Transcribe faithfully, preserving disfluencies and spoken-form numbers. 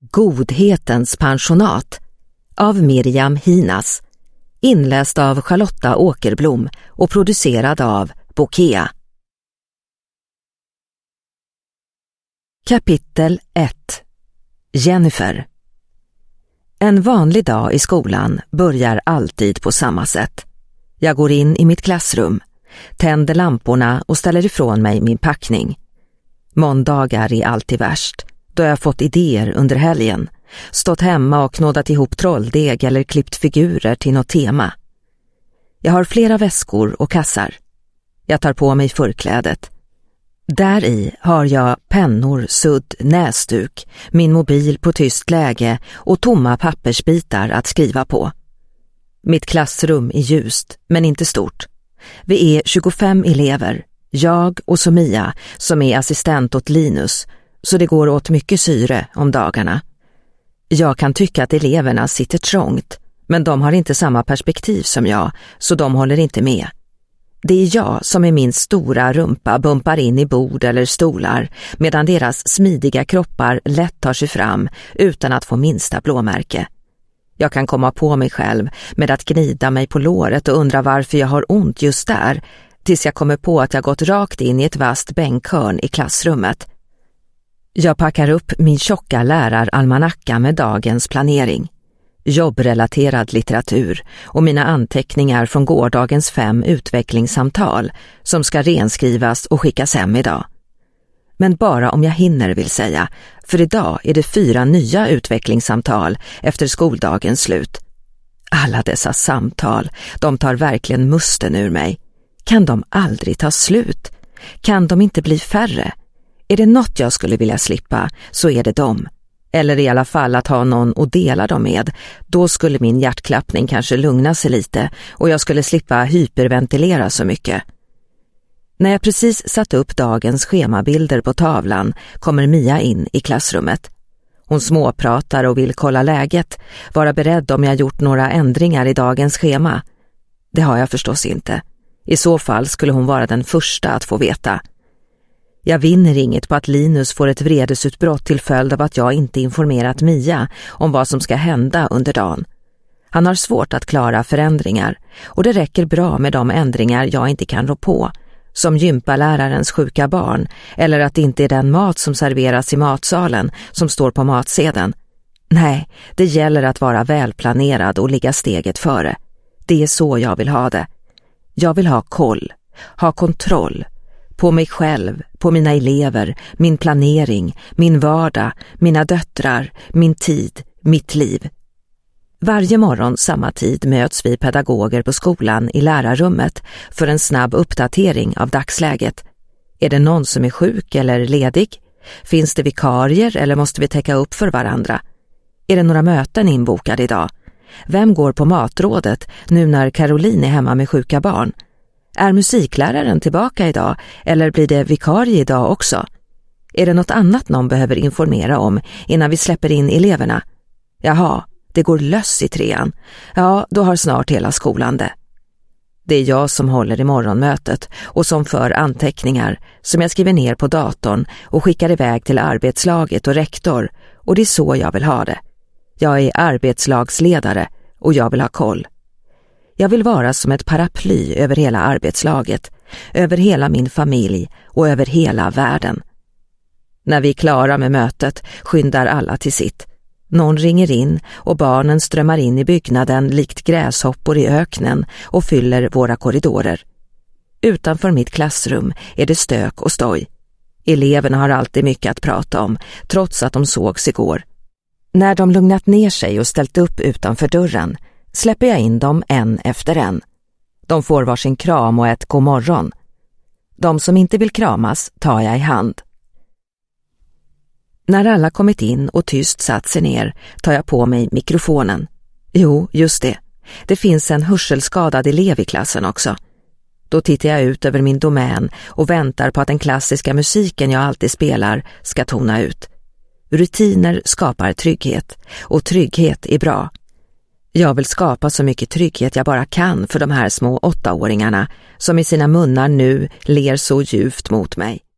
Godhetens pensionat av Miriam Hinas, inläst av Charlotta Åkerblom och producerad av Bokea. Kapitel ett. Jennifer. En vanlig dag i skolan börjar alltid på samma sätt. Jag går in i mitt klassrum, tänder lamporna och ställer ifrån mig min packning. Måndagar är alltid värst, då jag fått idéer under helgen, stått hemma och knådat ihop trolldeg eller klippt figurer till något tema. Jag har flera väskor och kassar. Jag tar på mig förklädet. Där i har jag pennor, sudd, näsduk, min mobil på tyst läge och tomma pappersbitar att skriva på. Mitt klassrum är ljust, men inte stort. Vi är tjugofem elever, jag och Somia som är assistent åt Linus, så det går åt mycket syre om dagarna. Jag kan tycka att eleverna sitter trångt, men de har inte samma perspektiv som jag, så de håller inte med. Det är jag som i min stora rumpa bumpar in i bord eller stolar, medan deras smidiga kroppar lätt tar sig fram utan att få minsta blåmärke. Jag kan komma på mig själv med att gnida mig på låret och undra varför jag har ont just där, tills jag kommer på att jag gått rakt in i ett vasst bänkhörn i klassrummet. Jag packar upp min tjocka läraralmanacka med dagens planering, jobbrelaterad litteratur och mina anteckningar från gårdagens fem utvecklingssamtal som ska renskrivas och skickas hem idag. Men bara om jag hinner vill säga, för idag är det fyra nya utvecklingssamtal efter skoldagens slut. Alla dessa samtal, de tar verkligen musten ur mig. Kan de aldrig ta slut? Kan de inte bli färre? Är det något jag skulle vilja slippa så är det dem. Eller i alla fall att ha någon att dela dem med. Då skulle min hjärtklappning kanske lugna sig lite och jag skulle slippa hyperventilera så mycket. När jag precis satt upp dagens schemabilder på tavlan kommer Mia in i klassrummet. Hon småpratar och vill kolla läget, vara beredd om jag gjort några ändringar i dagens schema. Det har jag förstås inte. I så fall skulle hon vara den första att få veta. Jag vinner inget på att Linus får ett vredesutbrott till följd av att jag inte informerat Mia om vad som ska hända under dagen. Han har svårt att klara förändringar och det räcker bra med de ändringar jag inte kan rå på, som gympalärarens sjuka barn eller att det inte är den mat som serveras i matsalen som står på matsedeln. Nej, det gäller att vara välplanerad och ligga steget före. Det är så jag vill ha det. Jag vill ha koll, ha kontroll. På mig själv, på mina elever, min planering, min vardag, mina döttrar, min tid, mitt liv. Varje morgon samma tid möts vi pedagoger på skolan i lärarrummet för en snabb uppdatering av dagsläget. Är det någon som är sjuk eller ledig? Finns det vikarier eller måste vi täcka upp för varandra? Är det några möten inbokade idag? Vem går på matrådet nu när Caroline är hemma med sjuka barn? Är musikläraren tillbaka idag eller blir det vikarie idag också? Är det något annat någon behöver informera om innan vi släpper in eleverna? Jaha, det går löss i trean. Ja, då har snart hela skolan det. Det är jag som håller i morgonmötet och som för anteckningar som jag skriver ner på datorn och skickar iväg till arbetslaget och rektor, och det är så jag vill ha det. Jag är arbetslagsledare och jag vill ha koll. Jag vill vara som ett paraply över hela arbetslaget, över hela min familj och över hela världen. När vi är klara med mötet skyndar alla till sitt. Någon ringer in och barnen strömmar in i byggnaden likt gräshoppor i öknen och fyller våra korridorer. Utanför mitt klassrum är det stök och stoj. Eleverna har alltid mycket att prata om, trots att de sågs igår. När de lugnat ner sig och ställt upp utanför dörren släpper jag in dem en efter en. De får varsin kram och ett god morgon. De som inte vill kramas tar jag i hand. När alla kommit in och tyst satt sig ner tar jag på mig mikrofonen. Jo, just det. Det finns en hörselskadad elev i klassen också. Då tittar jag ut över min domän och väntar på att den klassiska musiken jag alltid spelar ska tona ut. Rutiner skapar trygghet och trygghet är bra. Jag vill skapa så mycket trygghet jag bara kan för de här små åttaåringarna som i sina munnar nu ler så djupt mot mig.